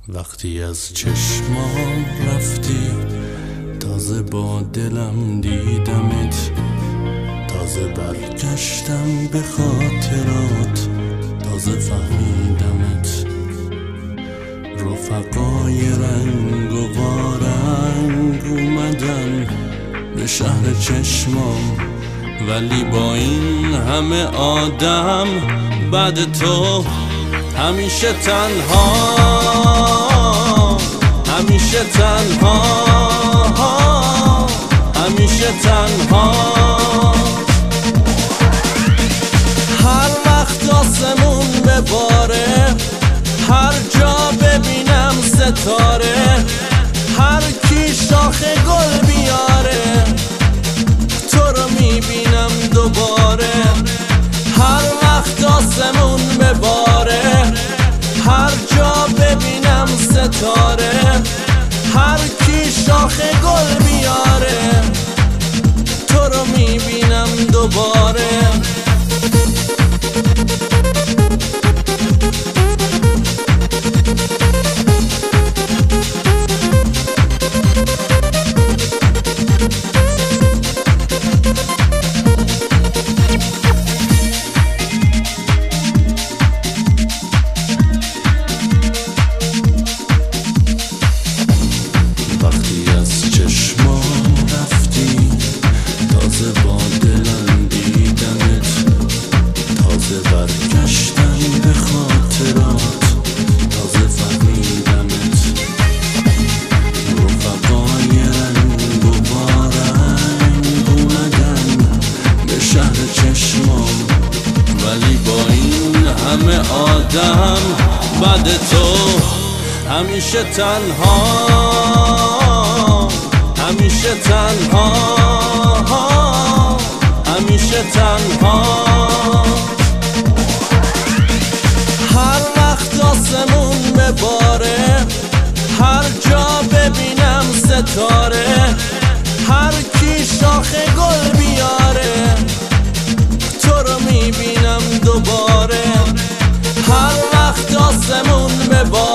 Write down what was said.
وقتی از چشمام رفتی تازه با دلم دیدمت، تازه برگشتم به خاطرات، تازه فهمیدمت. رفقای رنگ و وارنگ اومدن به شهر چشمام، ولی با این همه آدم بعد تو همیشه تنها، همیشه تنها، همیشه تنها. هر وقت آسمون بباره، هر جا ببینم ستاره، هر کی شاخ گل بیاره تو رو میبینم دوباره. هر وقت آسمون بباره، هر جا ببینم ستاره، هر کی شاخ گل بیاره تو رو میبینم دوباره. برگشتم به خاطرات، تازه فهمیدمت. رفقای رنگ و وارنگ اومدن به شهر چشمام، ولی با این همه آدم بعد تو همیشه تنها، همیشه تنها، همیشه تنها. هر وقت آسمون بباره، هر جا ببینم ستاره، هر کی شاخ گل بیاره تو رو میبینم دوباره. هر وقت آسمون بباره،